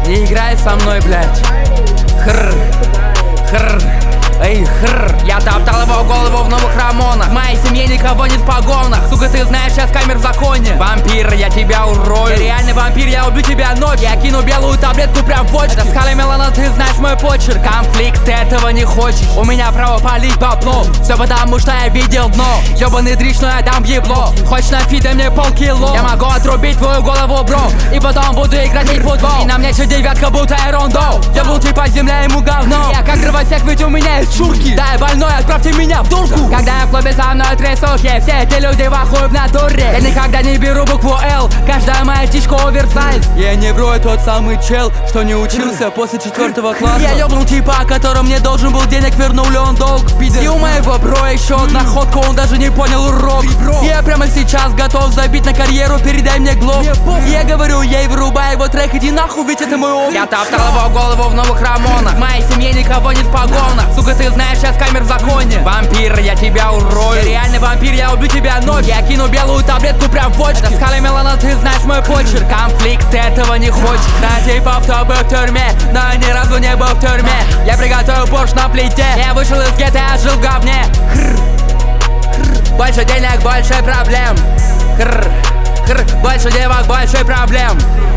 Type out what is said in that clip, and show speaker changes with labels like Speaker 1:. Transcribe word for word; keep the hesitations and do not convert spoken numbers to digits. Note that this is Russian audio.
Speaker 1: Не играй со мной, блядь. Хр, хр, эй, хр. Я топтал его голову в новых рамонах. В моей семье никого нет в погонах. Сука, ты знаешь, сейчас камер в законе. Вампир, я тебя урою. Я реальный вампир, я убью тебя ночью. Я кину белую таблетку прям в почку. Это скала Мелана, ты знаешь мой почерк. Конфликт, ты этого не хочешь. У меня право палить бабло. Все потому, что я видел дно. Ёбаный дрищ, но я дам ебло. Хочешь на фиде мне полкило. Я могу отрубить твою голову, бро. И потом буду играть в футбол. И на мне еще девятка, будто эрондо. Я был типа земля, ему говно. Я как дровосек, ведь у меня есть чурки. Да, я больной, отправьте меня в дурку. Когда я в клубе со мной трясухи, все эти люди в ахуе в натуре. Я никогда не беру букву Л. Каждая моя птичка оверсайз. Я не вру, я тот самый чел, что не учился после четвертого класса. Я ёбнул типа, которому мне должен был денег, вернул ли он долг, пидор. И у моего бро еще одна ходка, он даже не понял урок. Я прямо сейчас готов забить на карьеру, передай мне глок. Я говорю ей, вырубай его трек, иди нахуй, ведь это мой опыт. Я топтал его голову в новых рамонах. В моей семье никого нет в погонах. Сука, ты знаешь, сейчас камер в законе. Вампир, я тебя урою. Я реальный вампир, я убью тебя ночью. Я кину белую таблетку прям в почку. Это скала Мелана, ты знаешь мой почерк. Конфликт, ты этого не хочешь. Да, типа, кто был в тюрьме, но я ни разу не был в тюрьме. Я приготовил борщ на плите. Я вышел из гетто, я жил в говне. Хр, хр. Больше денег, больше проблем. Хр, хр. Больше девок, больше проблем.